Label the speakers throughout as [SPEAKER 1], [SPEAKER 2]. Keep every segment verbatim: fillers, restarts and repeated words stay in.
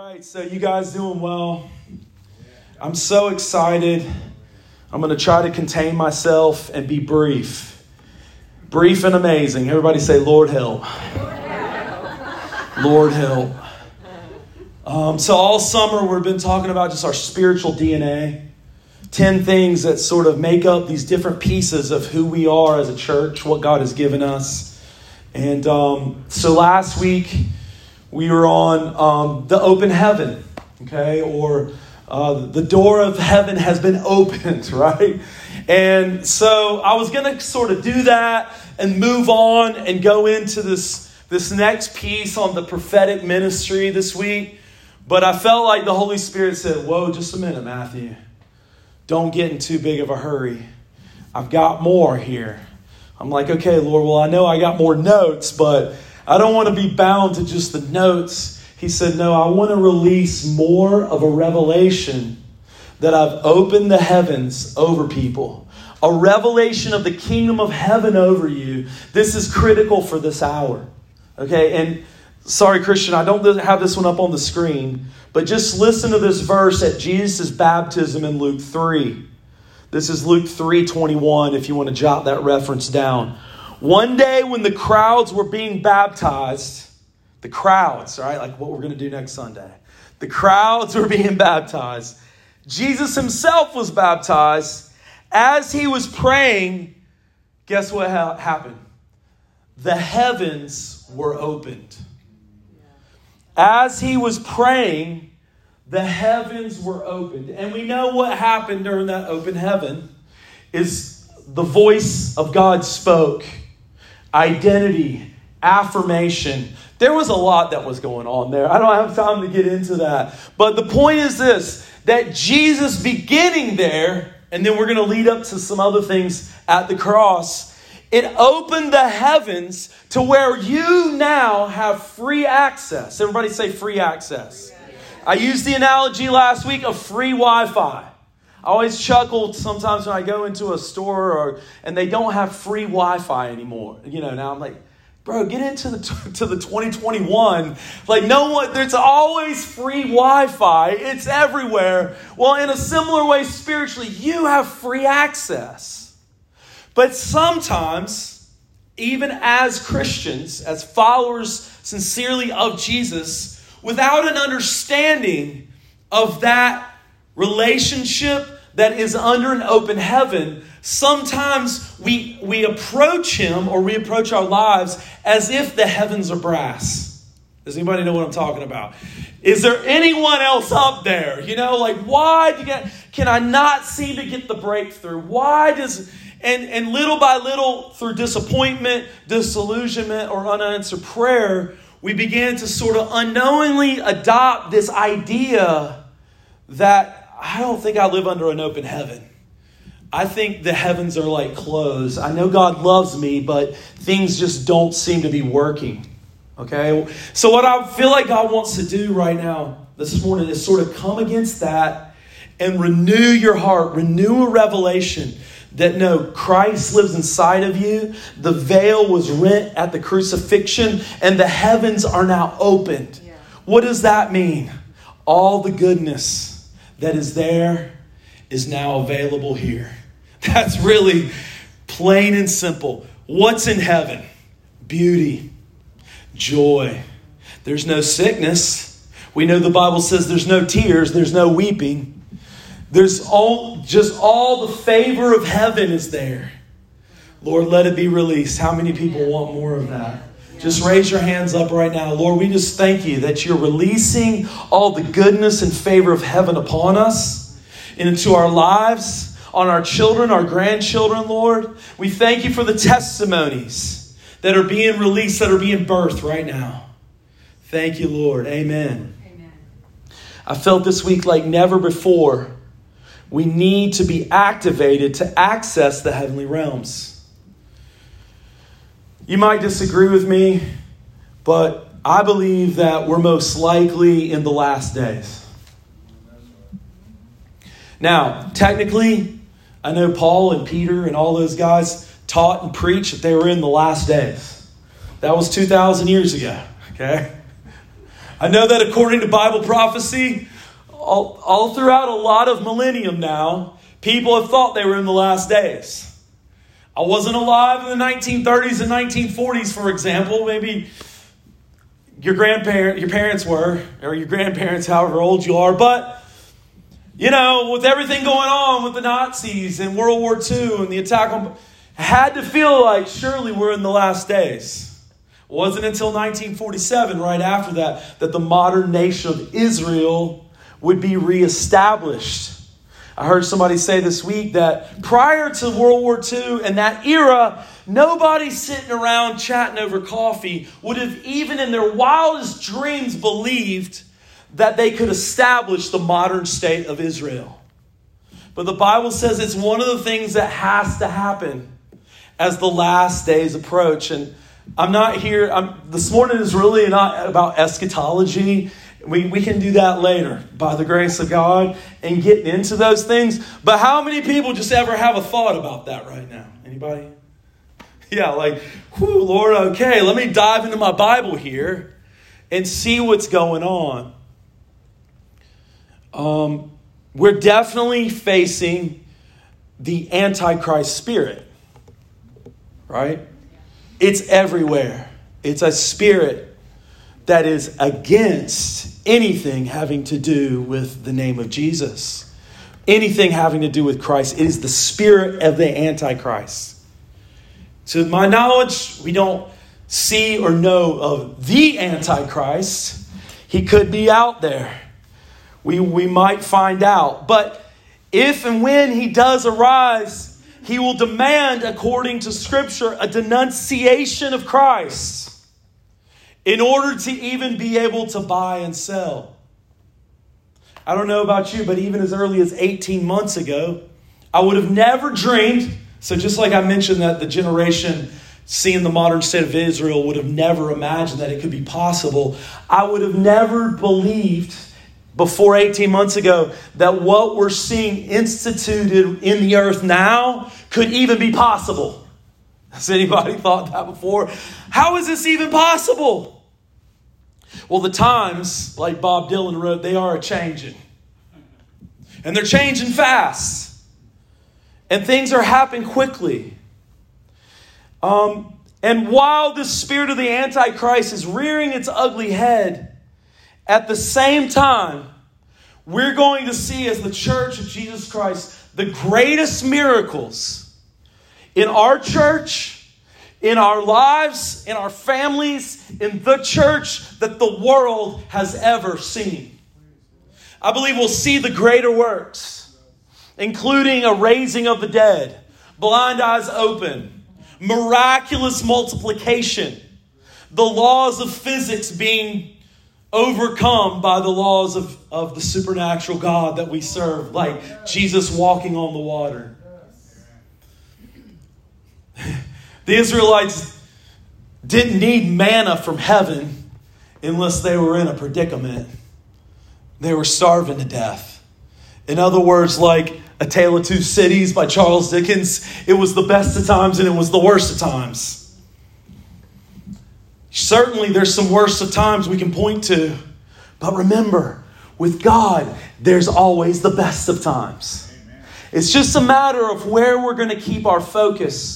[SPEAKER 1] right, so you guys doing well? I'm so excited. I'm going to try to contain myself and be brief. Brief and amazing. Everybody say, Lord help. Lord help. Um, so all summer we've been talking about just our spiritual D N A. Ten things that sort of make up these different pieces of who we are as a church, what God has given us. And um, so last week we were on um, the open heaven, okay? Or uh, the door of heaven has been opened, right? And so I was going to sort of do that and move on and go into this, this next piece on the prophetic ministry this week. But I felt like the Holy Spirit said, whoa, just a minute, Matthew. Don't get in too big of a hurry. I've got more here. I'm like, okay, Lord, well, I know I got more notes, but I don't want to be bound to just the notes. He said, no, I want to release more of a revelation that I've opened the heavens over people. A revelation of the kingdom of heaven over you. This is critical for this hour. Okay, and sorry, Christian, I don't have this one up on the screen, but just listen to this verse at Jesus' baptism in Luke three. This is Luke three twenty-one, if you want to jot that reference down. One day when the crowds were being baptized, the crowds, right, like what we're going to do next Sunday. The crowds were being baptized. Jesus himself was baptized. As he was praying, guess what ha- happened? The heavens were opened. As he was praying, the heavens were opened. And we know what happened during that open heaven is the voice of God spoke. Identity, affirmation. There was a lot that was going on there. I don't have time to get into that. But the point is this, that Jesus beginning there, and then we're going to lead up to some other things at the cross, it opened the heavens to where you now have free access. Everybody say free access. I used the analogy last week of free Wi-Fi. I always chuckle sometimes when I go into a store or and they don't have free Wi-Fi anymore. You know, now I'm like, bro, get into the to the twenty twenty-one. Like no one, there's always free Wi-Fi. It's everywhere. Well, in a similar way, spiritually, you have free access. But sometimes, even as Christians, as followers sincerely of Jesus, without an understanding of that relationship that is under an open heaven, sometimes we, we approach him or we approach our lives as if the heavens are brass. Does anybody know what I'm talking about? Is there anyone else up there? You know, like why do you get, can I not seem to get the breakthrough? Why does... And, and little by little, through disappointment, disillusionment, or unanswered prayer, we began to sort of unknowingly adopt this idea that I don't think I live under an open heaven. I think the heavens are like closed. I know God loves me, but things just don't seem to be working. Okay? So what I feel like God wants to do right now, this morning, is sort of come against that and renew your heart, renew a revelation that no, Christ lives inside of you. The veil was rent at the crucifixion and the heavens are now opened. Yeah. What does that mean? All the goodness that is there is now available here. That's really plain and simple. What's in heaven? Beauty, joy. There's no sickness. We know the Bible says there's no tears, there's no weeping. There's all, just all the favor of heaven is there. Lord, let it be released. How many people want more of that? Just raise your hands up right now. Lord, we just thank you that you're releasing all the goodness and favor of heaven upon us and into our lives, on our children, our grandchildren, Lord. We thank you for the testimonies that are being released, that are being birthed right now. Thank you, Lord. Amen. Amen. I felt this week like never before. We need to be activated to access the heavenly realms. You might disagree with me, but I believe that we're most likely in the last days. Now, technically, I know Paul and Peter and all those guys taught and preached that they were in the last days. That was two thousand years ago, okay? I know that according to Bible prophecy, all, all throughout a lot of millennium now, people have thought they were in the last days. I wasn't alive in the nineteen thirties and nineteen forties, for example. Maybe your grandparent, your parents were, or your grandparents, however old you are. But, you know, with everything going on with the Nazis and World War Two and the attack on, I had to feel like surely we're in the last days. It wasn't until nineteen forty-seven, right after that, that the modern nation of Israel would be reestablished. I heard somebody say this week that prior to World War Two and that era, nobody sitting around chatting over coffee would have even in their wildest dreams believed that they could establish the modern state of Israel. But the Bible says it's one of the things that has to happen as the last days approach. And I'm not here, I'm, this morning is really not about eschatology. We, we can do that later by the grace of God and getting into those things. But how many people just ever have a thought about that right now? Anybody? Yeah, like, whew, Lord, okay, let me dive into my Bible here and see what's going on. Um, we're definitely facing the Antichrist spirit, right? It's everywhere. It's a spirit that is against anything having to do with the name of Jesus. Anything having to do with Christ. It is the spirit of the Antichrist. To my knowledge, we don't see or know of the Antichrist. He could be out there. We, we might find out. But if and when he does arise, he will demand, according to Scripture, a denunciation of Christ in order to even be able to buy and sell. I don't know about you, but even as early as eighteen months ago, I would have never dreamed. So just like I mentioned that the generation seeing the modern state of Israel would have never imagined that it could be possible. I would have never believed before eighteen months ago that what we're seeing instituted in the earth now could even be possible. Has anybody thought that before? How is this even possible? Well, the times, like Bob Dylan wrote, they are a-changing. And they're changing fast. And things are happening quickly. Um, and while this spirit of the Antichrist is rearing its ugly head, at the same time, we're going to see as the Church of Jesus Christ the greatest miracles in our church, in our lives, in our families, in the church that the world has ever seen. I believe we'll see the greater works, including a raising of the dead, blind eyes open, miraculous multiplication, the laws of physics being overcome by the laws of, of the supernatural God that we serve, like Jesus walking on the water. The Israelites didn't need manna from heaven unless they were in a predicament. They were starving to death. In other words, like A Tale of Two Cities by Charles Dickens, it was the best of times and it was the worst of times. Certainly there's some worst of times we can point to. But remember, with God, there's always the best of times. Amen. It's just a matter of where we're going to keep our focus.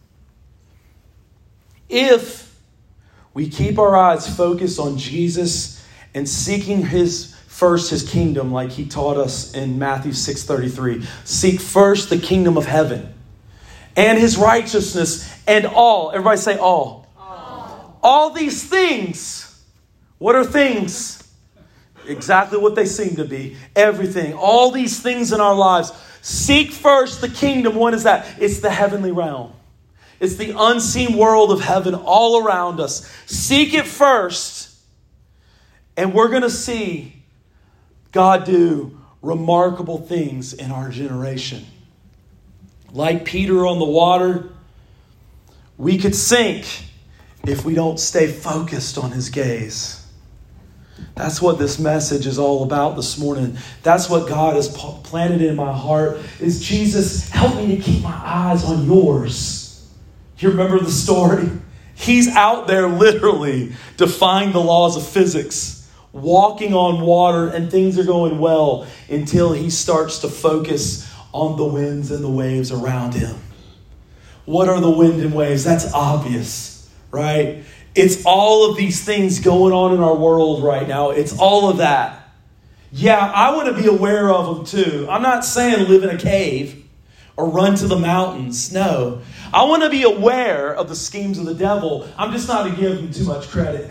[SPEAKER 1] If we keep our eyes focused on Jesus and seeking his first his kingdom, like he taught us in Matthew six thirty-three. Seek first the kingdom of heaven and his righteousness, and all, everybody say all. All, all these things. What are things? Exactly what they seem to be. Everything. All these things in our lives. Seek first the kingdom. What is that? It's the heavenly realm. It's the unseen world of heaven all around us. Seek it first. And we're going to see God do remarkable things in our generation. Like Peter on the water, we could sink if we don't stay focused on his gaze. That's what this message is all about this morning. That's what God has planted in my heart. Is Jesus, help me to keep my eyes on yours. You remember the story? He's out there literally defying the laws of physics walking on water, and things are going well until he starts to focus on the winds and the waves around him. What are the wind and waves? That's obvious, right? It's all of these things going on in our world right now. It's all of that. Yeah, I want to be aware of them too. I'm not saying live in a cave or run to the mountains. No. I want to be aware of the schemes of the devil. I'm just not to give him too much credit.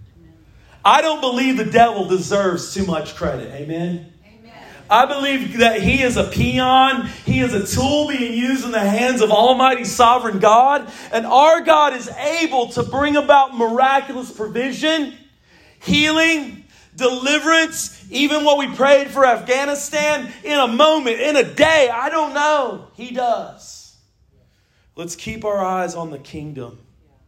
[SPEAKER 1] I don't believe the devil deserves too much credit. Amen? I believe that he is a peon. He is a tool being used in the hands of Almighty Sovereign God. And our God is able to bring about miraculous provision, healing, deliverance, even what we prayed for Afghanistan in a moment, in a day. I don't know. He does. Let's keep our eyes on the kingdom.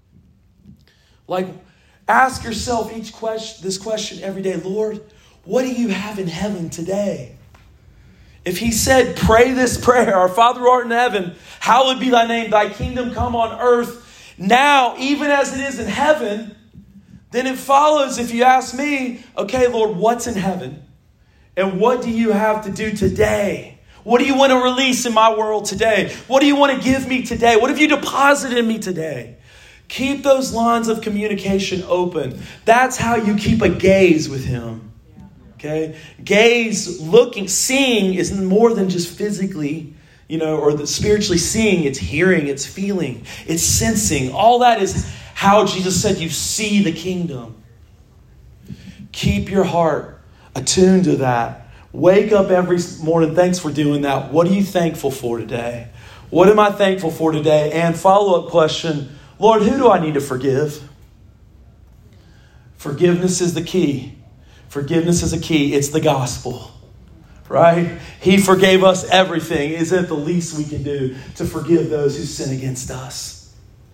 [SPEAKER 1] Like, ask yourself each question, this question every day. Lord, what do you have in heaven today? If he said, pray this prayer, our Father who art in heaven, hallowed be thy name, thy kingdom come on earth now, even as it is in heaven, then it follows, if you ask me, okay, Lord, what's in heaven? And what do you have to do today? What do you want to release in my world today? What do you want to give me today? What have you deposited in me today? Keep those lines of communication open. That's how you keep a gaze with him. Okay? Gaze, looking, seeing is more than just physically, you know, or the spiritually seeing. It's hearing, it's feeling, it's sensing. All that is how Jesus said you see the kingdom. Keep your heart attuned to that. Wake up every morning. Thanks for doing that. What are you thankful for today? What am I thankful for today? And follow-up question, Lord, who do I need to forgive? Forgiveness is the key. Forgiveness is a key. It's the gospel, right? He forgave us everything. Is it the least we can do to forgive those who sin against us?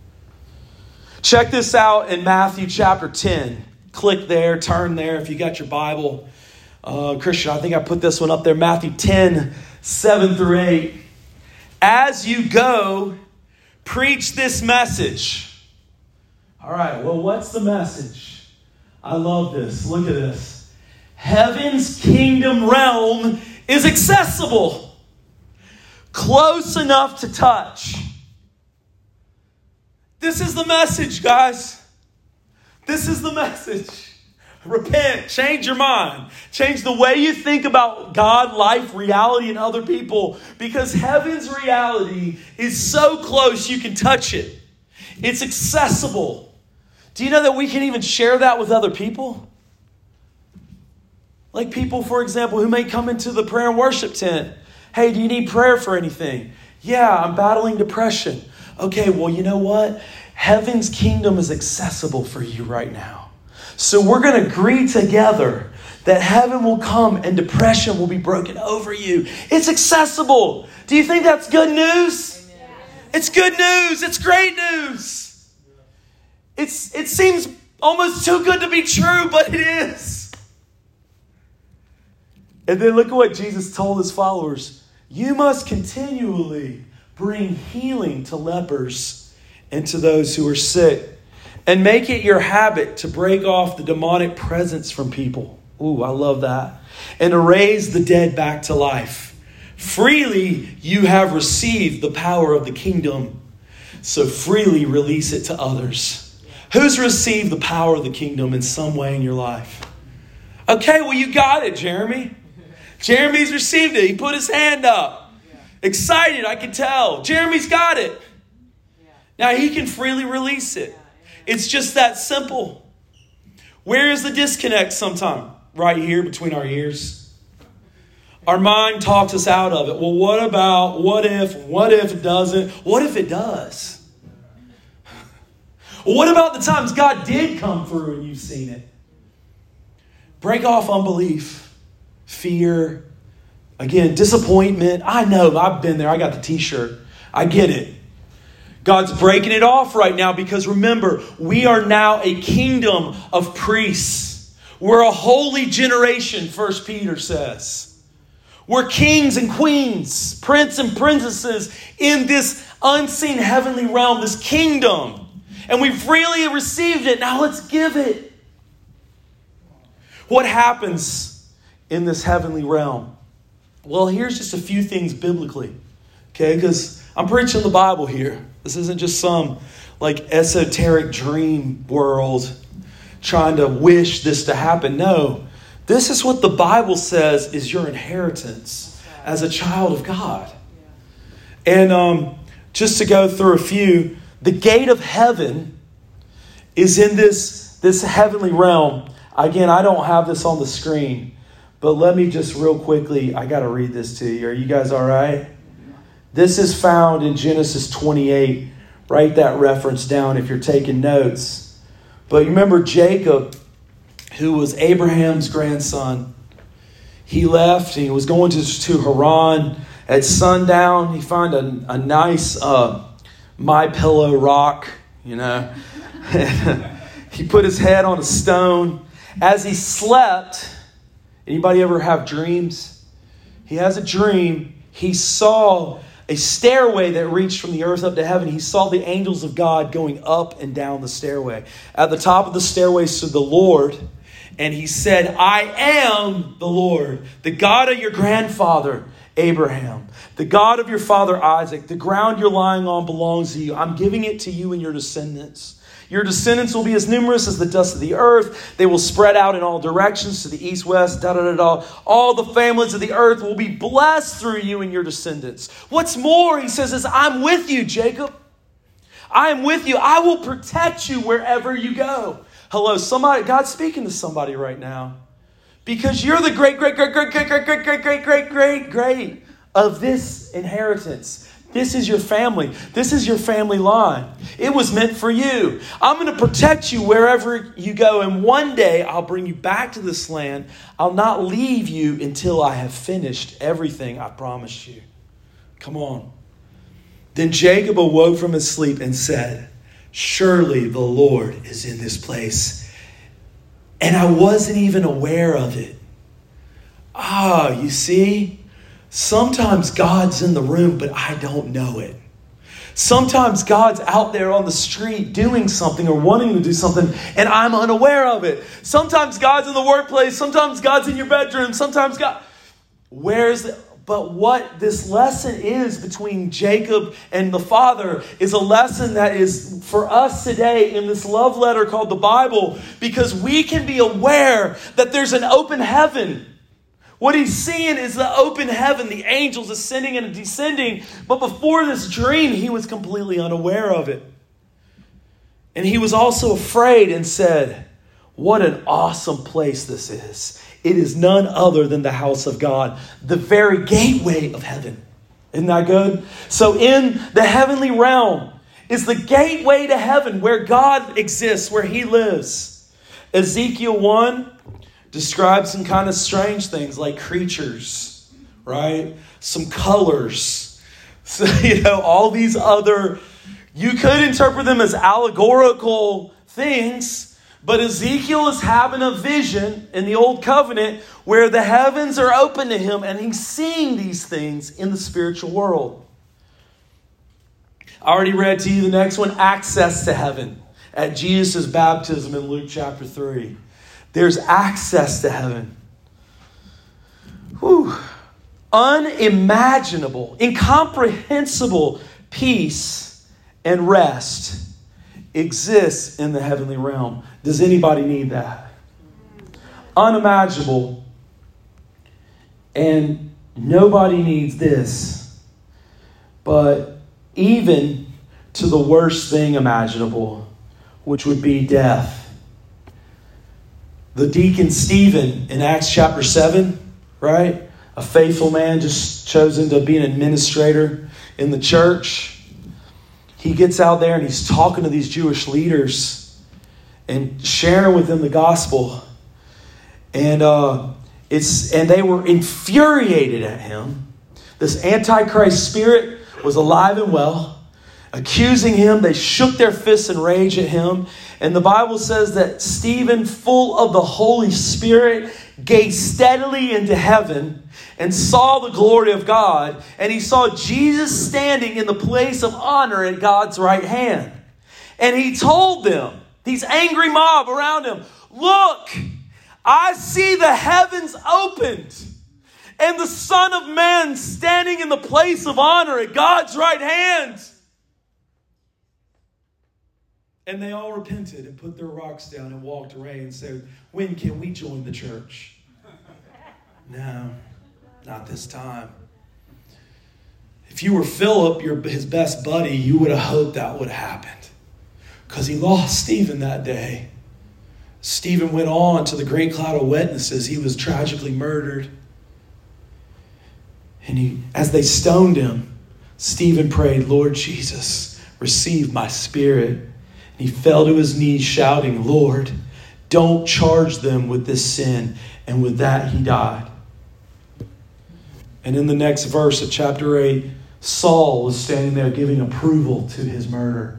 [SPEAKER 1] Check this out in Matthew chapter ten. Click there, turn there if you got your Bible. Uh, Christian, I think I put this one up there. Matthew ten, seven through eight. As you go, preach this message. All right, well, what's the message? I love this. Look at this. Heaven's kingdom realm is accessible, close enough to touch. This is the message, guys. This is the message. Repent, change your mind, change the way you think about God, life, reality, and other people, because heaven's reality is so close you can touch it. It's accessible. Do you know that we can even share that with other people? Like people, for example, who may come into the prayer and worship tent. Hey, do you need prayer for anything? Yeah, I'm battling depression. Okay, well, you know what? Heaven's kingdom is accessible for you right now. So we're going to agree together that heaven will come and depression will be broken over you. It's accessible. Do you think that's good news? Amen. It's good news. It's great news. It's it seems almost too good to be true, but it is. And then look at what Jesus told his followers. You must continually bring healing to lepers and to those who are sick. And make it your habit to break off the demonic presence from people. Ooh, I love that. And to raise the dead back to life. Freely you have received the power of the kingdom. So freely release it to others. Who's received the power of the kingdom in some way in your life? Okay, well, you got it, Jeremy. Jeremy's received it. He put his hand up. Yeah. Excited, I can tell. Jeremy's got it. Yeah. Now he can freely release it. Yeah. It's just that simple. Where is the disconnect sometime? Right here between our ears. Our mind talks us out of it. Well, what about, what if, what if it doesn't? What if it does? Well, what about the times God did come through and you've seen it? Break off unbelief. Fear, again, disappointment. I know, I've been there. I got the t-shirt. I get it. God's breaking it off right now because remember, we are now a kingdom of priests. We're a holy generation, First Peter says. We're kings and queens, prince and princesses in this unseen heavenly realm, this kingdom. And we freely received it. Now let's give it. What happens in this heavenly realm? Well, here's just a few things biblically. Okay, because I'm preaching the Bible here. This isn't just some like esoteric dream world trying to wish this to happen. No, this is what the Bible says is your inheritance as a child of God. And um, just to go through a few, the gate of heaven is in this, this heavenly realm. Again, I don't have this on the screen, but let me just real quickly, I got to read this to you. Are you guys all right? This is found in Genesis twenty-eight. Write that reference down if you're taking notes. But you remember Jacob, who was Abraham's grandson. He left. He was going to, to Haran. At sundown, he found a, a nice uh, My Pillow rock, you know. He put his head on a stone. As he slept, anybody ever have dreams? He has a dream. He saw a stairway that reached from the earth up to heaven. He saw the angels of God going up and down the stairway. At the top of the stairway stood the Lord, and he said, I am the Lord, the God of your grandfather Abraham, the God of your father Isaac. The ground you're lying on belongs to you. I'm giving it to you and your descendants. Your descendants will be as numerous as the dust of the earth. They will spread out in all directions to the east, west, da da da da. All the families of the earth will be blessed through you and your descendants. What's more, he says, is I'm with you, Jacob. I am with you. I will protect you wherever you go. Hello, somebody. God's speaking to somebody right now. Because you're the great, great, great, great, great, great, great, great, great, great, great, great of this inheritance. This is your family. This is your family line. It was meant for you. I'm going to protect you wherever you go. And one day I'll bring you back to this land. I'll not leave you until I have finished everything I promised you. Come on. Then Jacob awoke from his sleep and said, surely the Lord is in this place. And I wasn't even aware of it. Ah, you see? Sometimes God's in the room, but I don't know it. Sometimes God's out there on the street doing something or wanting to do something, and I'm unaware of it. Sometimes God's in the workplace. Sometimes God's in your bedroom. Sometimes God... Where's the... But what this lesson is between Jacob and the Father is a lesson that is for us today in this love letter called the Bible, because we can be aware that there's an open heaven. What he's seeing is the open heaven, the angels ascending and descending. But before this dream, he was completely unaware of it. And he was also afraid and said, what an awesome place this is. It is none other than the house of God, the very gateway of heaven. Isn't that good? So in the heavenly realm is the gateway to heaven where God exists, where he lives. Ezekiel one describes some kind of strange things like creatures, right? Some colors. So, you know, all these other, you could interpret them as allegorical things. But Ezekiel is having a vision in the Old Covenant where the heavens are open to him and he's seeing these things in the spiritual world. I already read to you the next one, access to heaven. At Jesus' baptism in Luke chapter three. There's access to heaven. Whew. Unimaginable, incomprehensible peace and rest exists in the heavenly realm. Does anybody need that? Unimaginable. And nobody needs this. But even to the worst thing imaginable, which would be death. The deacon Stephen in Acts chapter seven, right? A faithful man just chosen to be an administrator in the church. He gets out there and he's talking to these Jewish leaders and sharing with them the gospel. And uh, it's and they were infuriated at him. This Antichrist spirit was alive and well, accusing him. They shook their fists in rage at him. And the Bible says that Stephen, full of the Holy Spirit, gazed steadily into heaven and saw the glory of God. And he saw Jesus standing in the place of honor at God's right hand. And he told them, these angry mob around him, look, I see the heavens opened and the Son of Man standing in the place of honor at God's right hand. And they all repented and put their rocks down and walked away and said, when can we join the church? No, not this time. If you were Philip, your, his best buddy, you would have hoped that would have happened. Because he lost Stephen that day. Stephen went on to the great cloud of witnesses. He was tragically murdered. And he, as they stoned him, Stephen prayed, Lord Jesus, receive my spirit. And he fell to his knees shouting, Lord, don't charge them with this sin. And with that, he died. And in the next verse of chapter eight, Saul was standing there giving approval to his murder.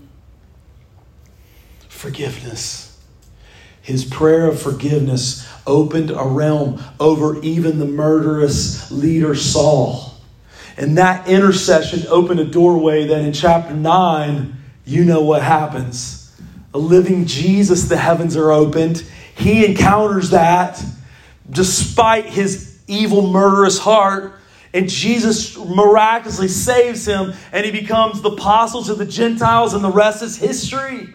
[SPEAKER 1] Forgiveness. His prayer of forgiveness opened a realm over even the murderous leader Saul. And that intercession opened a doorway that in chapter nine, you know what happens. A living Jesus, the heavens are opened. He encounters that despite his evil, murderous heart. And Jesus miraculously saves him. And he becomes the apostle to the Gentiles. And the rest is history.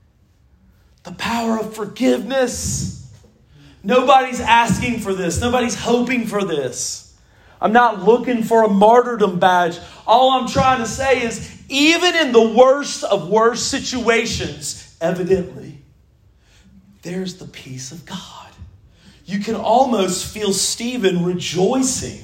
[SPEAKER 1] The power of forgiveness. Nobody's asking for this. Nobody's hoping for this. I'm not looking for a martyrdom badge. All I'm trying to say is, even in the worst of worst situations, evidently, there's the peace of God. You can almost feel Stephen rejoicing.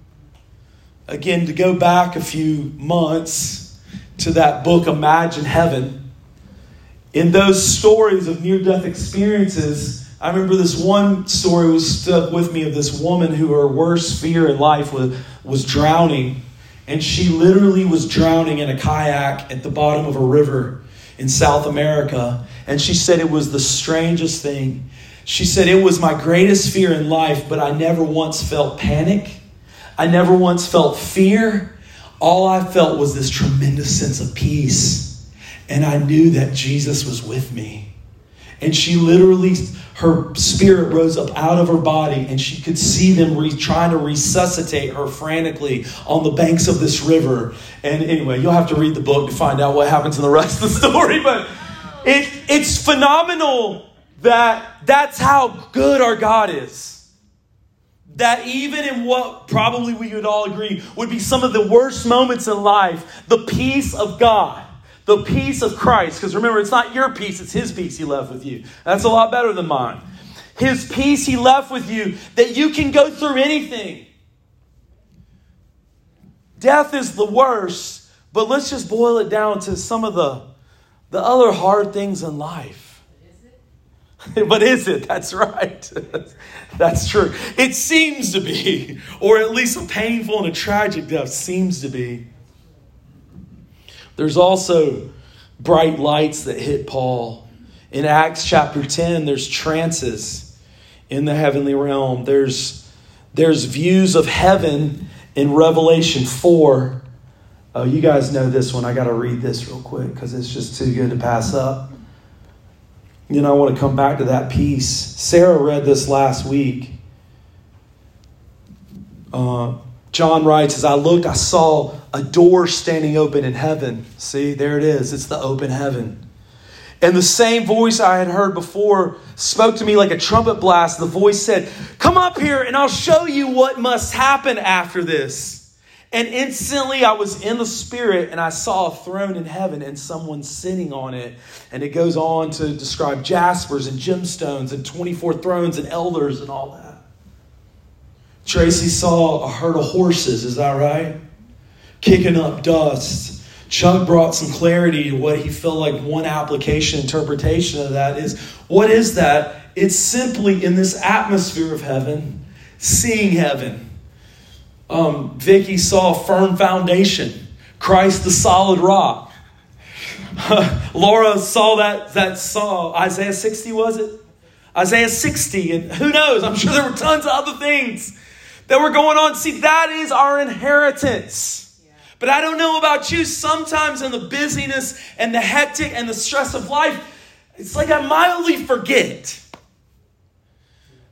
[SPEAKER 1] Again, to go back a few months to that book, Imagine Heaven. In those stories of near-death experiences, I remember this one story was stuck with me of this woman who her worst fear in life was, was drowning. And she literally was drowning in a kayak at the bottom of a river in South America. And she said it was the strangest thing. She said, it was my greatest fear in life, but I never once felt panic. I never once felt fear. All I felt was this tremendous sense of peace. And I knew that Jesus was with me. And she literally, her spirit rose up out of her body and she could see them re- trying to resuscitate her frantically on the banks of this river. And anyway, you'll have to read the book to find out what happens in the rest of the story. But it, it's phenomenal that that's how good our God is. That even in what probably we would all agree would be some of the worst moments in life, the peace of God. The peace of Christ. Because remember, it's not your peace, it's his peace he left with you. That's a lot better than mine. His peace he left with you, that you can go through anything. Death is the worst, but let's just boil it down to some of the, the other hard things in life. Is it? But is it? That's right. That's true. It seems to be. Or at least a painful and a tragic death seems to be. There's also bright lights that hit Paul. In Acts chapter ten, there's trances in the heavenly realm. There's, there's views of heaven in Revelation four. Oh, you guys know this one. I got to read this real quick because it's just too good to pass up. You know, I want to come back to that piece. Sarah read this last week. Uh, John writes, as I looked, I saw a door standing open in heaven. See, there it is. It's the open heaven. And the same voice I had heard before spoke to me like a trumpet blast. The voice said, come up here and I'll show you what must happen after this. And instantly I was in the spirit and I saw a throne in heaven and someone sitting on it. And it goes on to describe jaspers and gemstones and twenty-four thrones and elders and all that. Tracy saw a herd of horses, is that right? Kicking up dust. Chuck brought some clarity to what he felt like one application, interpretation of that is, what is that? It's simply in this atmosphere of heaven, seeing heaven. Um, Vicky saw a firm foundation, Christ the solid rock. Laura saw that, that saw, Isaiah sixty was it? Isaiah sixty, and who knows, I'm sure there were tons of other things that were going on. See, that is our inheritance. Yeah. But I don't know about you. Sometimes in the busyness and the hectic and the stress of life, it's like I mildly forget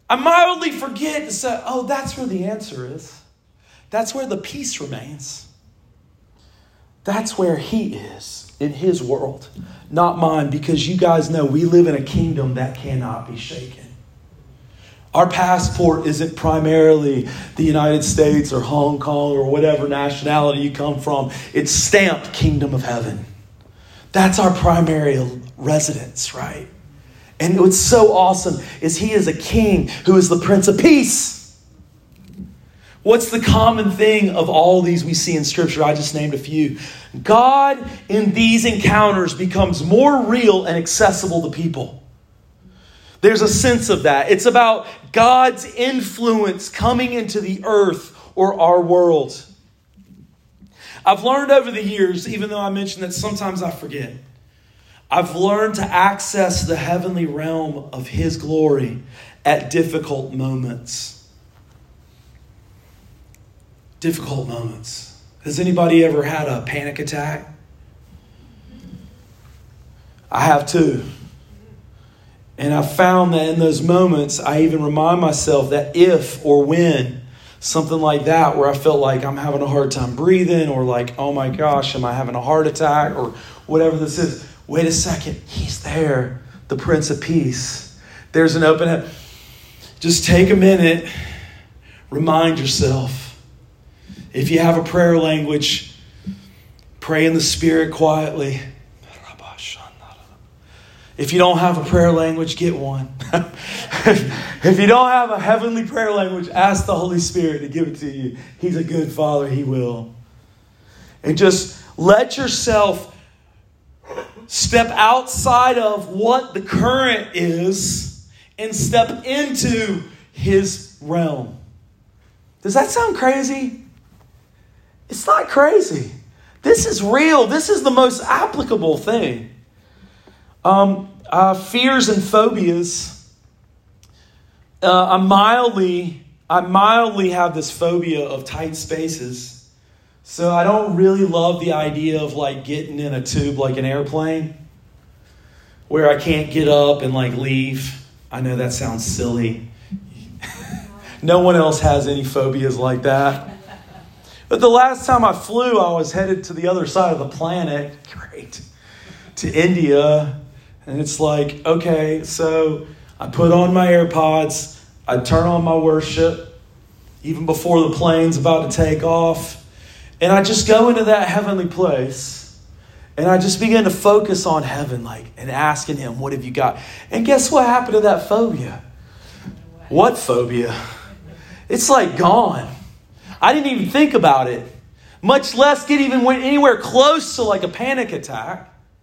[SPEAKER 1] I mildly forget to say, oh, that's where the answer is. That's where the peace remains. That's where he is in his world, not mine, because you guys know we live in a kingdom that cannot be shaken. Our passport isn't primarily the United States or Hong Kong or whatever nationality you come from. It's stamped Kingdom of Heaven. That's our primary residence, right? And what's so awesome is he is a king who is the Prince of Peace. What's the common thing of all these we see in Scripture? I just named a few. God in these encounters becomes more real and accessible to people. There's a sense of that. It's about God's influence coming into the earth or our world. I've learned over the years, even though I mentioned that sometimes I forget, I've learned to access the heavenly realm of his glory at difficult moments. Difficult moments. Has anybody ever had a panic attack? I have too. And I found that in those moments, I even remind myself that if or when something like that, where I felt like I'm having a hard time breathing, or like, oh my gosh, am I having a heart attack, or whatever this is. Wait a second. He's there. The Prince of Peace. There's an open head. Just take a minute. Remind yourself. If you have a prayer language, pray in the Spirit quietly. If you don't have a prayer language, get one. If you don't have a heavenly prayer language, ask the Holy Spirit to give it to you. He's a good Father. He will. And just let yourself step outside of what the current is and step into his realm. Does that sound crazy? It's not crazy. This is real. This is the most applicable thing. Um, uh, fears and phobias. Uh, I mildly, I mildly have this phobia of tight spaces. So I don't really love the idea of like getting in a tube like an airplane, where I can't get up and like leave. I know that sounds silly. No one else has any phobias like that. But the last time I flew, I was headed to the other side of the planet. Great. To India. And it's like, okay, so I put on my AirPods. I turn on my worship, even before the plane's about to take off. And I just go into that heavenly place. And I just begin to focus on heaven, like, and asking him, what have you got? And guess what happened to that phobia? What phobia? It's like gone. I didn't even think about it, much less get even anywhere close to like a panic attack.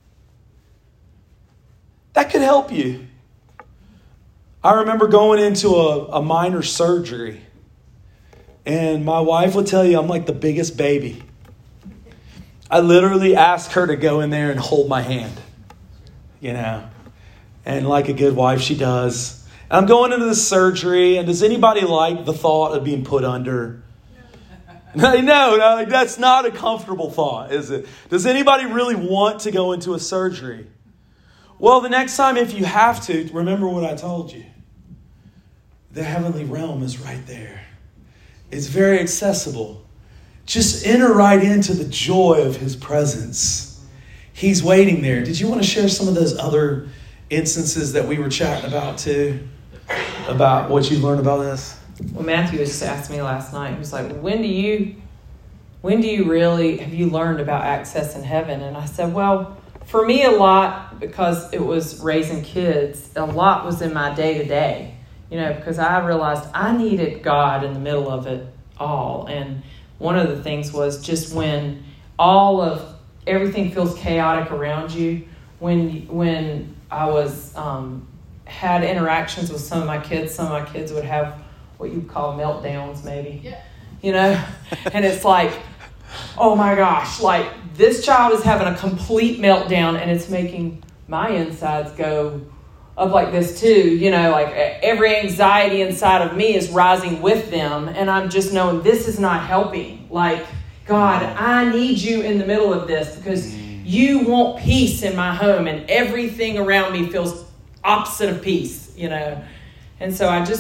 [SPEAKER 1] That could help you. I remember going into a, a minor surgery, and my wife would tell you I'm like the biggest baby. I literally asked her to go in there and hold my hand, you know, and like a good wife, she does. And I'm going into this surgery, and does anybody like the thought of being put under? No, no, that's not a comfortable thought, is it? Does anybody really want to go into a surgery? Well, the next time, if you have to, remember what I told you. The heavenly realm is right there. It's very accessible. Just enter right into the joy of his presence. He's waiting there. Did you want to share some of those other instances that we were chatting about too? About what you learned about this?
[SPEAKER 2] Well, Matthew just asked me last night. He was like, when do you, when do you really, have you learned about accessing heaven? And I said, well, for me, a lot, because it was raising kids, a lot was in my day-to-day, you know, because I realized I needed God in the middle of it all. And one of the things was just when all of, everything feels chaotic around you, when when I was, um, had interactions with some of my kids, some of my kids would have what you call meltdowns maybe, yeah. You know, and it's like, oh my gosh, like this child is having a complete meltdown and it's making my insides go up like this too. You know, like every anxiety inside of me is rising with them. And I'm just knowing this is not helping. Like, God, I need you in the middle of this because you want peace in my home and everything around me feels opposite of peace, you know. And so I just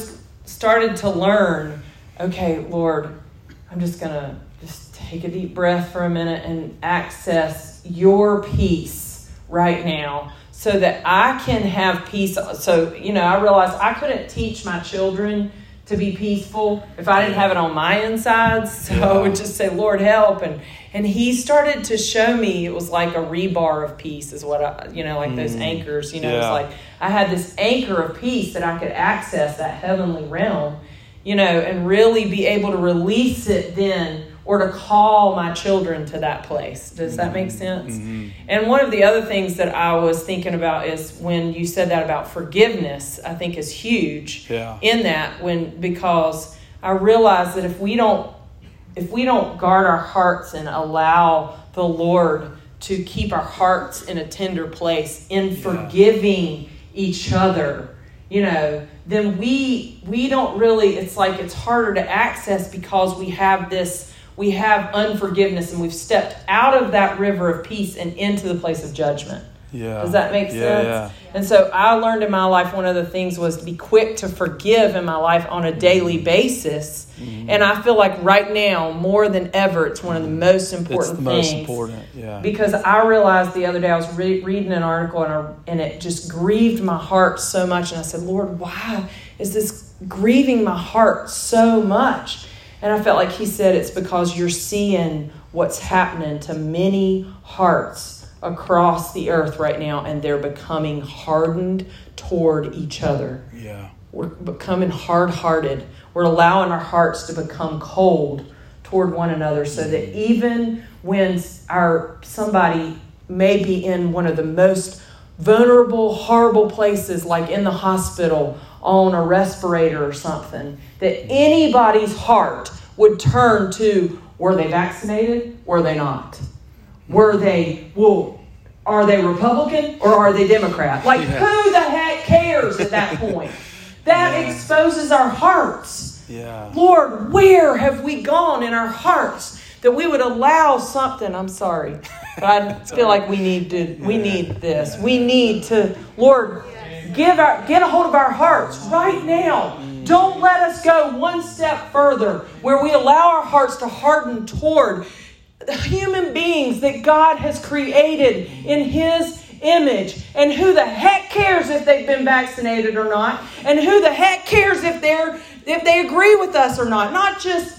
[SPEAKER 2] started to learn, okay, Lord, I'm just going to just take a deep breath for a minute and access your peace right now so that I can have peace. So, you know, I realized I couldn't teach my children to be peaceful if I didn't have it on my insides. So yeah. I would just say, Lord, help. And and he started to show me it was like a rebar of peace is what I, you know, like mm. those anchors, you know, yeah. it's like I had this anchor of peace that I could access that heavenly realm, you know, and really be able to release it then or to call my children to that place. Does that make sense? Mm-hmm. And one of the other things that I was thinking about is when you said that about forgiveness, I think is huge yeah. in that when, because I realize that if we don't, if we don't guard our hearts and allow the Lord to keep our hearts in a tender place in yeah. forgiving each other, you know, then we, we don't really, it's like it's harder to access because we have this, we have unforgiveness and we've stepped out of that river of peace and into the place of judgment. Yeah. Does that make sense? Yeah, yeah. And so I learned in my life, one of the things was to be quick to forgive in my life on a daily basis. Mm-hmm. And I feel like right now, more than ever, it's one of the most important
[SPEAKER 1] it's the
[SPEAKER 2] things.
[SPEAKER 1] Most important, yeah.
[SPEAKER 2] Because I realized the other day, I was re- reading an article and, I, and it just grieved my heart so much. And I said, Lord, why is this grieving my heart so much? And I felt like he said it's because you're seeing what's happening to many hearts across the earth right now, and they're becoming hardened toward each other.
[SPEAKER 1] Yeah.
[SPEAKER 2] We're becoming hard-hearted. We're allowing our hearts to become cold toward one another so that even when our somebody may be in one of the most vulnerable, horrible places, like in the hospital, on a respirator or something, that anybody's heart would turn to, were they vaccinated? Were they not? Were they, well, are they Republican or are they Democrat? Like, yeah. who the heck cares at that point? That yeah. exposes our hearts.
[SPEAKER 1] Yeah.
[SPEAKER 2] Lord, where have we gone in our hearts that we would allow something? I'm sorry, but I feel like we need to. We need this. We need to, Lord, give our get a hold of our hearts right now. Don't let us go one step further where we allow our hearts to harden toward the human beings that God has created in His image. And who the heck cares if they've been vaccinated or not? And who the heck cares if they're if they agree with us or not? Not just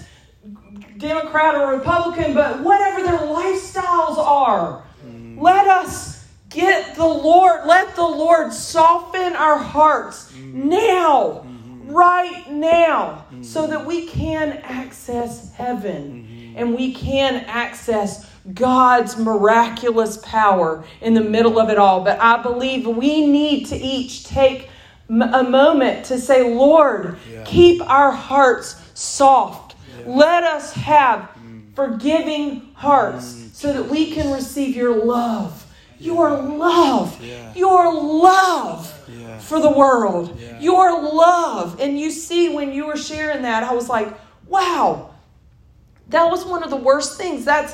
[SPEAKER 2] Democrat or Republican, but whatever their lifestyles are. Let us get the Lord, let the Lord soften our hearts now, right now, so that we can access heaven. And we can access God's miraculous power in the middle of it all. But I believe we need to each take a moment to say, Lord, yeah. keep our hearts soft. Yeah. Let us have mm. forgiving hearts mm. so that we can receive your love. Your love. Yeah. Your love yeah. for the world. Yeah. Your love. And you see, when you were sharing that, I was like, wow. That was one of the worst things. That's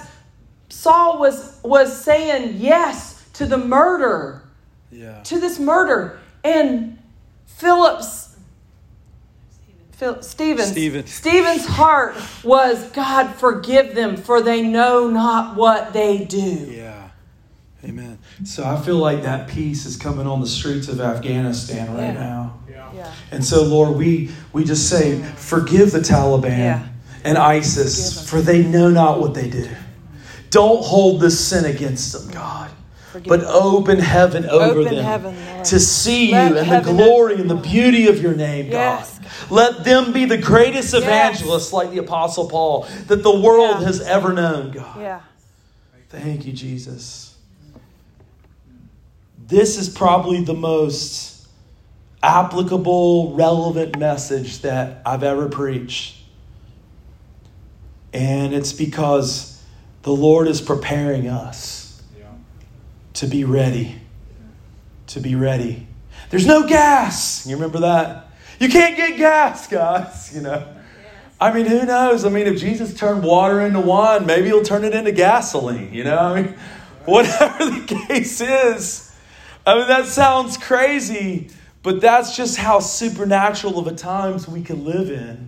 [SPEAKER 2] Saul was was saying yes to the murder, yeah. to this murder, and Philip's Phil, Stephen's
[SPEAKER 1] Stephen.
[SPEAKER 2] Stephen's heart was, God, forgive them, for they know not what they do.
[SPEAKER 1] Yeah, amen. So I feel like that peace is coming on the streets of Afghanistan right yeah. now,
[SPEAKER 2] yeah. Yeah.
[SPEAKER 1] and so Lord, we we just say, forgive the Taliban. Yeah. And ISIS, for they know not what they do. Don't hold this sin against them, God. Forgive but open heaven over
[SPEAKER 2] open
[SPEAKER 1] them
[SPEAKER 2] heaven,
[SPEAKER 1] to see Let you and the glory and the beauty of your name,
[SPEAKER 2] yes.
[SPEAKER 1] God. Let them be the greatest evangelists, yes. like the Apostle Paul, that the world yeah. has ever known, God.
[SPEAKER 2] Yeah.
[SPEAKER 1] Thank you, Jesus. This is probably the most applicable, relevant message that I've ever preached. And it's because the Lord is preparing us yeah. to be ready. To be ready. There's no gas. You remember that? You can't get gas, guys. You know. I mean, who knows? I mean, if Jesus turned water into wine, maybe He'll turn it into gasoline. You know. I mean, whatever the case is. I mean, that sounds crazy, But that's just how supernatural of a times we can live in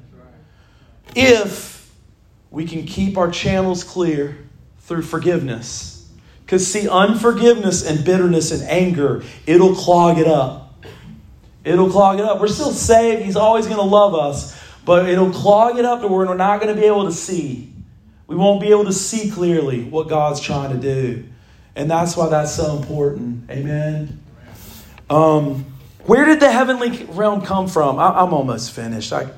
[SPEAKER 1] if we can keep our channels clear through forgiveness. Because see, unforgiveness and bitterness and anger, it'll clog it up. It'll clog it up. We're still saved. He's always going to love us. But it'll clog it up to where we're not going to be able to see. We won't be able to see clearly what God's trying to do. And that's why that's so important. Amen. Um, where did the heavenly realm come from? I, I'm almost finished. I,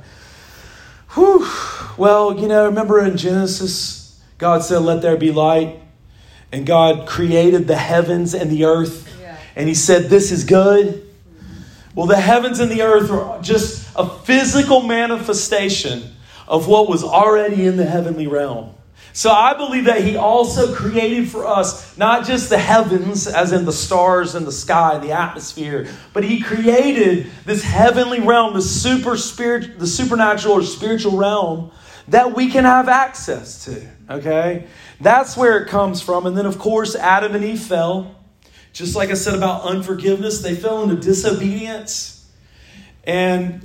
[SPEAKER 1] whew. Well, you know, remember in Genesis, God said, let there be light. And God created the heavens and the earth. Yeah. And he said, this is good. Well, the heavens and the earth are just a physical manifestation of what was already in the heavenly realm. So I believe that he also created for us not just the heavens, as in the stars and the sky, the atmosphere, but he created this heavenly realm, the super spirit, the supernatural or spiritual realm that we can have access to. Okay, that's where it comes from. And then, of course, Adam and Eve fell. Just like I said about unforgiveness, they fell into disobedience. And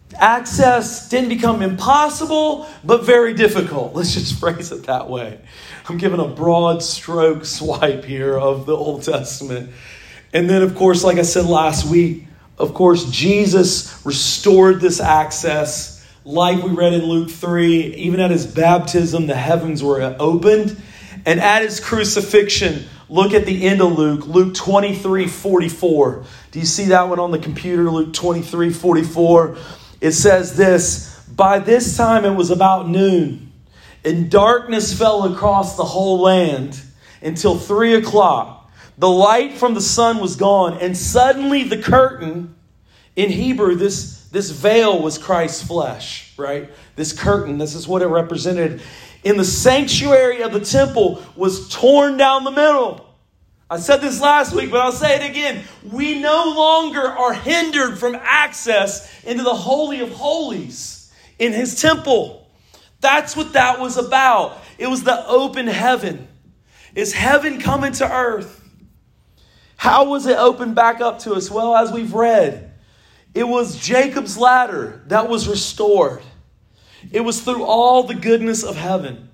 [SPEAKER 1] access didn't become impossible, but very difficult. Let's just phrase it that way. I'm giving a broad stroke swipe here of the Old Testament. And then, of course, like I said last week, of course, Jesus restored this access. Like we read in Luke three, even at his baptism, the heavens were opened. And at his crucifixion, look at the end of Luke, Luke twenty-three forty-four. Do you see that one on the computer? Luke twenty-three forty-four. It says this, by this time it was about noon, and darkness fell across the whole land until three o'clock. The light from the sun was gone, and suddenly the curtain, in Hebrew, this, this veil was Christ's flesh, right? This curtain, this is what it represented. In the sanctuary of the temple was torn down the middle. I said this last week, but I'll say it again. We no longer are hindered from access into the Holy of Holies in his temple. That's what that was about. It was the open heaven. Is heaven coming to earth? How was it opened back up to us? Well, as we've read, it was Jacob's ladder that was restored. It was through all the goodness of heaven.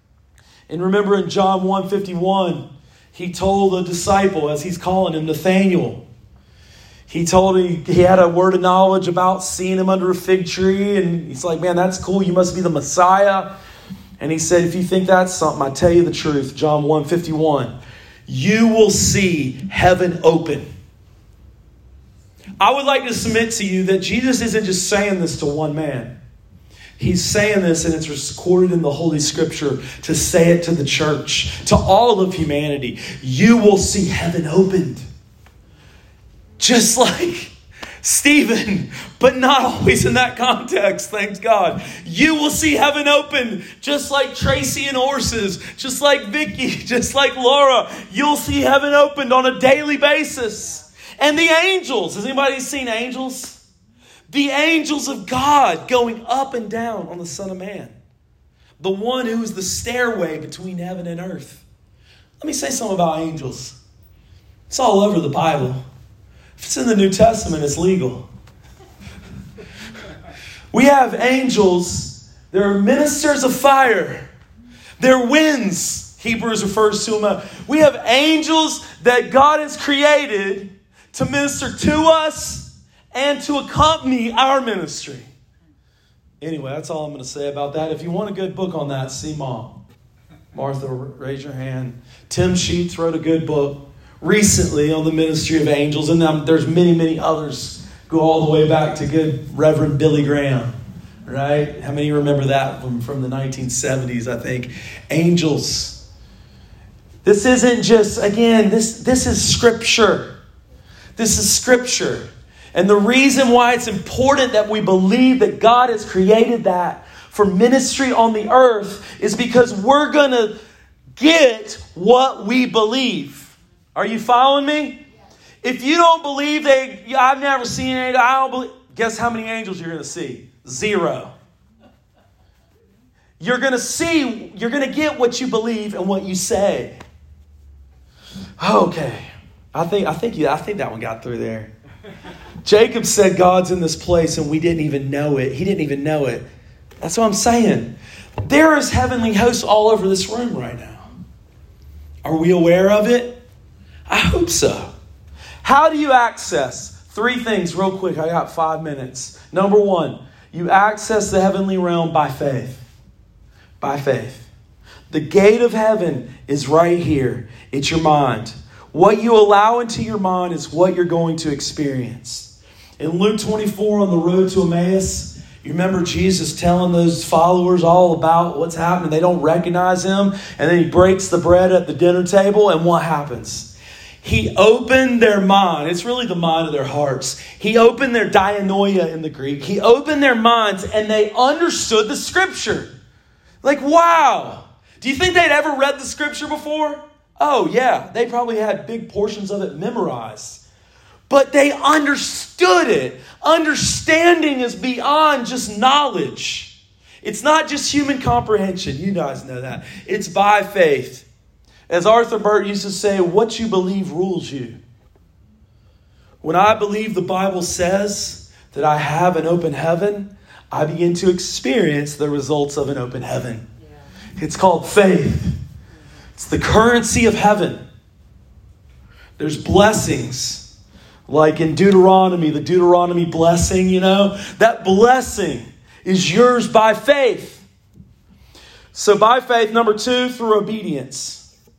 [SPEAKER 1] And remember in John one fifty-one, he told a disciple, as he's calling him, Nathaniel. He told him he had a word of knowledge about seeing him under a fig tree. And he's like, man, that's cool. You must be the Messiah. And he said, if you think that's something, I tell you the truth. John one fifty-one, you will see heaven open. I would like to submit to you that Jesus isn't just saying this to one man. He's saying this, and it's recorded in the Holy Scripture to say it to the church, to all of humanity. You will see heaven opened. Just like Stephen, but not always in that context, thank God. You will see heaven opened, just like Tracy and Horses, just like Vicky, just like Laura. You'll see heaven opened on a daily basis. And the angels, has anybody seen angels? The angels of God going up and down on the Son of Man. The one who is the stairway between heaven and earth. Let me say something about angels. It's all over the Bible. If it's in the New Testament, it's legal. We have angels. They're ministers of fire. They're winds. Hebrews refers to them. We have angels that God has created to minister to us and to accompany our ministry. Anyway, that's all I'm going to say about that. If you want a good book on that, see Mom. Martha, raise your hand. Tim Sheets wrote a good book recently on the ministry of angels. And um, there's many, many others. Go all the way back to good Reverend Billy Graham. Right? How many remember that from, from the nineteen seventies, I think? Angels. This isn't just, again, this, this is Scripture. This is Scripture. And the reason why it's important that we believe that God has created that for ministry on the earth is because we're going to get what we believe. Are you following me? If you don't believe that, I've never seen any, I don't believe, guess how many angels you're going to see? Zero. You're going to see, you're going to get what you believe and what you say. Okay. I think, I think, you, I think that one got through there. Jacob said God's in this place and we didn't even know it. He didn't even know it. That's what I'm saying. There is heavenly hosts all over this room right now. Are we aware of it? I hope so. How do you access? Three things real quick. I got five minutes. Number one, you access the heavenly realm by faith. By faith. The gate of heaven is right here. It's your mind. What you allow into your mind is what you're going to experience. In Luke twenty-four on the road to Emmaus, you remember Jesus telling those followers all about what's happening. They don't recognize him. And then he breaks the bread at the dinner table. And what happens? He opened their mind. It's really the mind of their hearts. He opened their dianoia in the Greek. He opened their minds and they understood the scripture. Like, wow. Do you think they'd ever read the scripture before? Oh, yeah. They probably had big portions of it memorized. But they understood it. Understanding is beyond just knowledge. It's not just human comprehension. You guys know that. It's by faith. As Arthur Burt used to say, what you believe rules you. When I believe the Bible says that I have an open heaven, I begin to experience the results of an open heaven. Yeah. It's called faith. It's the currency of heaven. There's blessings. Like in Deuteronomy, the Deuteronomy blessing, you know, that blessing is yours by faith. So by faith, number two, through obedience.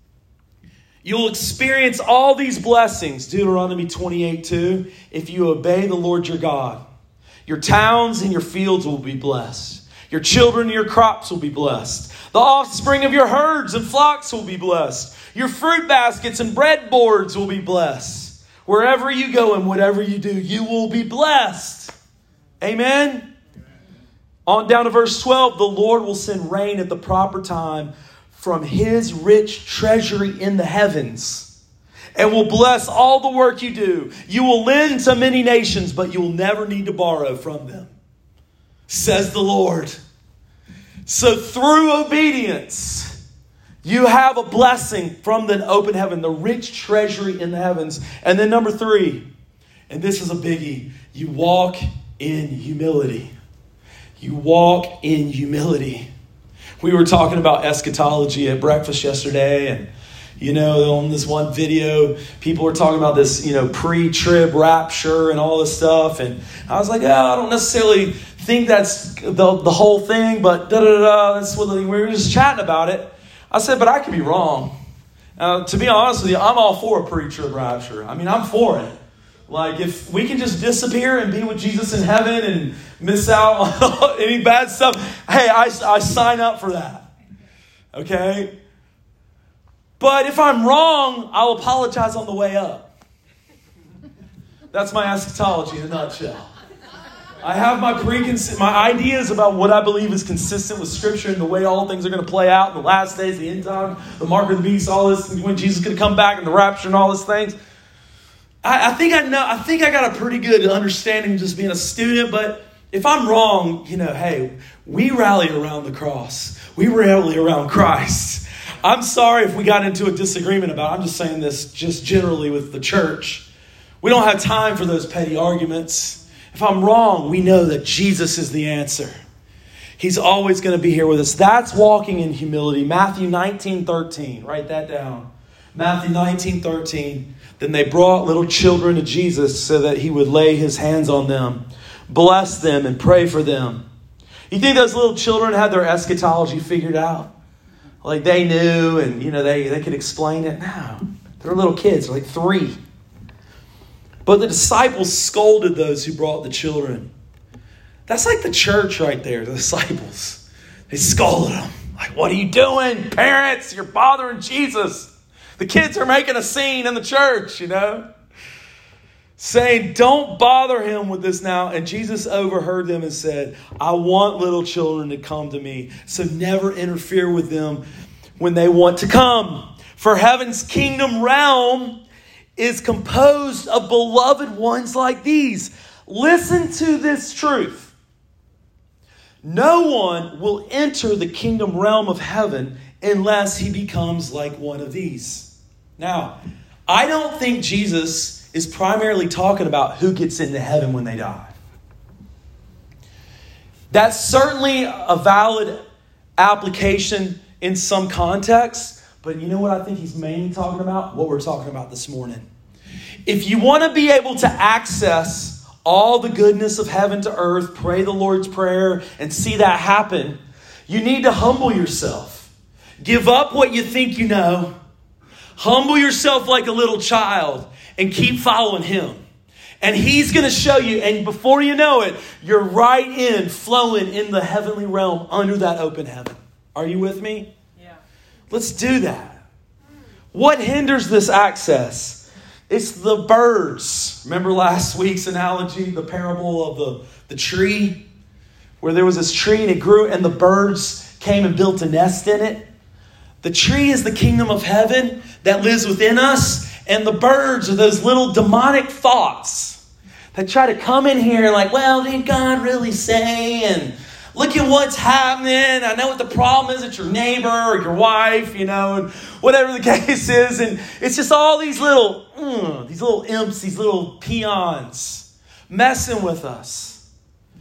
[SPEAKER 1] You'll experience all these blessings, Deuteronomy twenty-eight two, if you obey the Lord your God. Your towns and your fields will be blessed. Your children and your crops will be blessed. The offspring of your herds and flocks will be blessed. Your fruit baskets and breadboards will be blessed. Wherever you go and whatever you do, you will be blessed. Amen? Amen. On down to verse twelve. The Lord will send rain at the proper time from his rich treasury in the heavens and will bless all the work you do. You will lend to many nations, but you will never need to borrow from them, says the Lord. So through obedience, you have a blessing from the open heaven, the rich treasury in the heavens. And then number three, and this is a biggie, you walk in humility. You walk in humility. We were talking about eschatology at breakfast yesterday, and you know, on this one video, people were talking about this, you know, pre-trib rapture and all this stuff. And I was like, oh, I don't necessarily think that's the, the whole thing, but da da da. That's what we were just chatting about it. I said, but I could be wrong. Uh, to be honest with you, I'm all for a pre-trib rapture. I mean, I'm for it. Like, if we can just disappear and be with Jesus in heaven and miss out on any bad stuff, hey, I, I sign up for that. Okay? But if I'm wrong, I'll apologize on the way up. That's my eschatology in a nutshell. I have my preconce- my ideas about what I believe is consistent with Scripture and the way all things are going to play out in the last days, the end time, the mark of the beast, all this, when Jesus is going to come back and the rapture and all these things. I, I think I know. I think I got a pretty good understanding just being a student. But if I'm wrong, you know, hey, we rally around the cross. We rally around Christ. I'm sorry if we got into a disagreement about it. I'm just saying this just generally with the church. We don't have time for those petty arguments. If I'm wrong, we know that Jesus is the answer. He's always going to be here with us. That's walking in humility. Matthew nineteen thirteen. Write that down. Matthew nineteen thirteen. Then they brought little children to Jesus so that he would lay his hands on them, bless them, and pray for them. You think those little children had their eschatology figured out? Like they knew and, you know, they, they could explain it? No. They're little kids. They're like three. But the disciples scolded those who brought the children. That's like the church right there, the disciples. They scolded them. Like, what are you doing? Parents, you're bothering Jesus. The kids are making a scene in the church, you know. Saying, don't bother him with this now. And Jesus overheard them and said, I want little children to come to me. So never interfere with them when they want to come. For heaven's kingdom realm is composed of beloved ones like these. Listen to this truth. No one will enter the kingdom realm of heaven unless he becomes like one of these. Now, I don't think Jesus is primarily talking about who gets into heaven when they die. That's certainly a valid application in some contexts, but you know what I think he's mainly talking about? What we're talking about this morning. If you want to be able to access all the goodness of heaven to earth, pray the Lord's Prayer, and see that happen, you need to humble yourself. Give up what you think you know. Humble yourself like a little child and keep following him. And he's going to show you, and before you know it, you're right in, flowing in the heavenly realm under that open heaven. Are you with me?
[SPEAKER 2] Yeah.
[SPEAKER 1] Let's do that. What hinders this access? It's the birds. Remember last week's analogy, the parable of the, the tree? Where there was this tree and it grew and the birds came and built a nest in it. The tree is the kingdom of heaven that lives within us. And the birds are those little demonic thoughts that try to come in here and like, well, did God really say? And look at what's happening. I know what the problem is. It's your neighbor or your wife, you know, and whatever the case is. And it's just all these little, mm, these little imps, these little peons messing with us.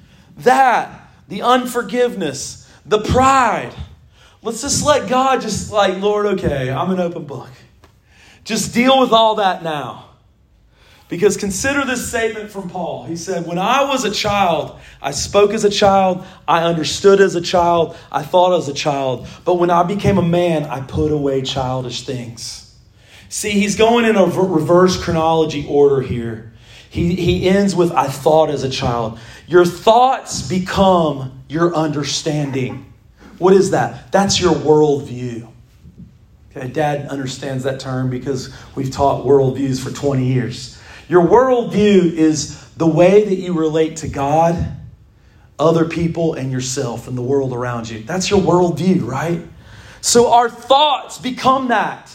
[SPEAKER 1] That, the unforgiveness, the pride. Let's just let God just like, Lord, okay, I'm an open book. Just deal with all that now. Because consider this statement from Paul. He said, when I was a child, I spoke as a child, I understood as a child, I thought as a child. But when I became a man, I put away childish things. See, he's going in a reverse chronology order here. He, he ends with, I thought as a child. Your thoughts become your understanding. What is that? That's your worldview. Okay, Dad understands that term because we've taught worldviews for twenty years. Your worldview is the way that you relate to God, other people, and yourself and the world around you. That's your worldview, right? So our thoughts become that.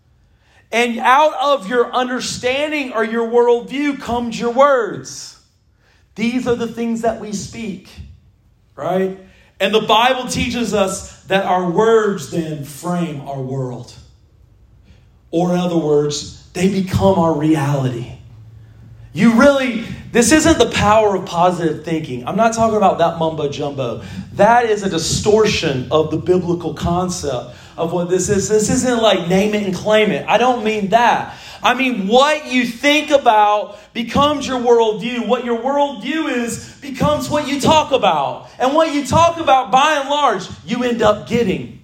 [SPEAKER 1] And out of your understanding or your worldview comes your words. These are the things that we speak, right? And the Bible teaches us that our words then frame our world. Or in other words, they become our reality. You really, this isn't the power of positive thinking. I'm not talking about that mumbo jumbo. That is a distortion of the biblical concept of what this is. This isn't like name it and claim it. I don't mean that. I mean, what you think about becomes your worldview. What your worldview is becomes what you talk about. And what you talk about, by and large, you end up getting.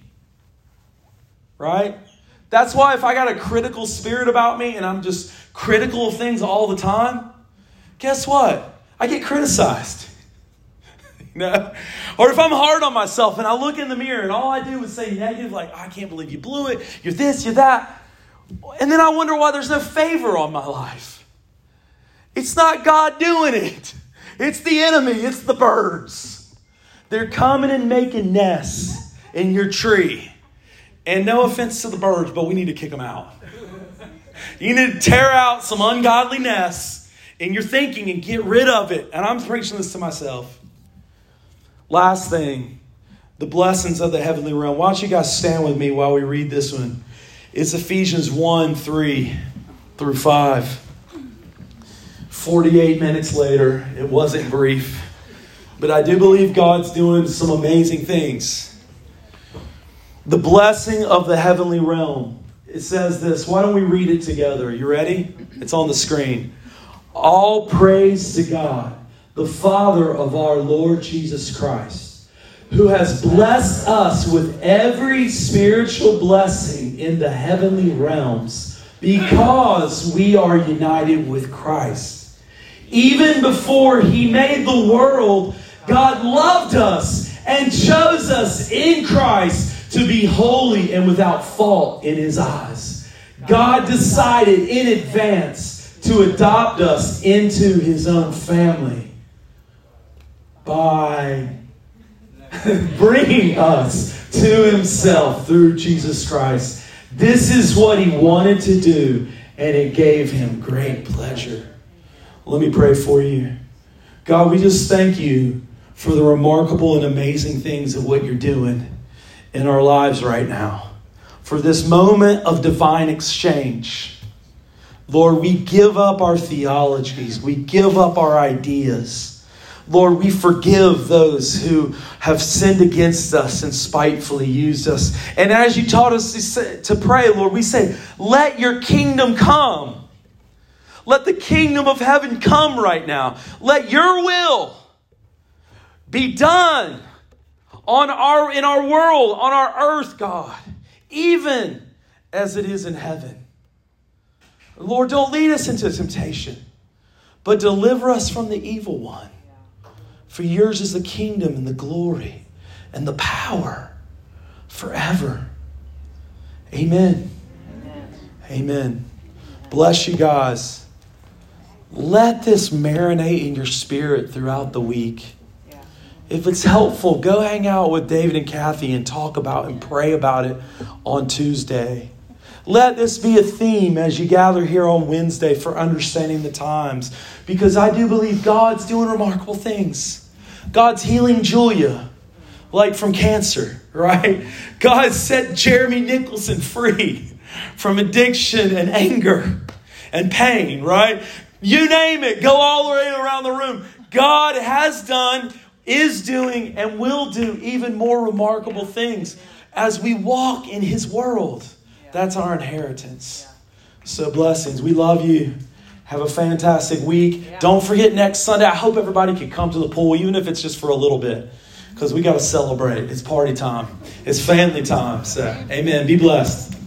[SPEAKER 1] Right? That's why if I got a critical spirit about me and I'm just critical of things all the time, guess what? I get criticized. You know? Or if I'm hard on myself and I look in the mirror and all I do is say negative, like, I can't believe you blew it. You're this, you're that. And then I wonder why there's no favor on my life. It's not God doing it. It's the enemy. It's the birds. They're coming and making nests in your tree. And no offense to the birds, but we need to kick them out. You need to tear out some ungodly nests in your thinking and get rid of it. And I'm preaching this to myself. Last thing, the blessings of the heavenly realm. Why don't you guys stand with me while we read this one? It's Ephesians one, three through five. forty-eight minutes later. It wasn't brief. But I do believe God's doing some amazing things. The blessing of the heavenly realm. It says this. Why don't we read it together? You ready? It's on the screen. All praise to God, the Father of our Lord Jesus Christ, who has blessed us with every spiritual blessing in the heavenly realms because we are united with Christ. Even before He made the world, God loved us and chose us in Christ to be holy and without fault in His eyes. God decided in advance to adopt us into His own family by bringing us to Himself through Jesus Christ. This is what He wanted to do, and it gave Him great pleasure. Let me pray for you. God, we just thank You for the remarkable and amazing things of what You're doing in our lives right now. For this moment of divine exchange. Lord, we give up our theologies. We give up our ideas. Lord, we forgive those who have sinned against us and spitefully used us. And as you taught us to pray, Lord, we say, let your kingdom come. Let the kingdom of heaven come right now. Let your will be done on our, in our world, on our earth, God, even as it is in heaven. Lord, don't lead us into temptation, but deliver us from the evil one. For yours is the kingdom and the glory and the power forever. Amen. Amen. Amen. Bless you guys. Let this marinate in your spirit throughout the week. Yeah. If it's helpful, go hang out with David and Kathy and talk about and pray about it on Tuesday. Let this be a theme as you gather here on Wednesday for understanding the times. Because I do believe God's doing remarkable things. God's healing Julia, like from cancer, right? God set Jeremy Nicholson free from addiction and anger and pain, right? You name it. Go all the way around the room. God has done, is doing, and will do even more remarkable things as we walk in His world. That's our inheritance. So blessings. We love you. Have a fantastic week. Yeah. Don't forget next Sunday. I hope everybody can come to the pool, even if it's just for a little bit. Because we got to celebrate. It's party time. It's family time. So, amen. Be blessed.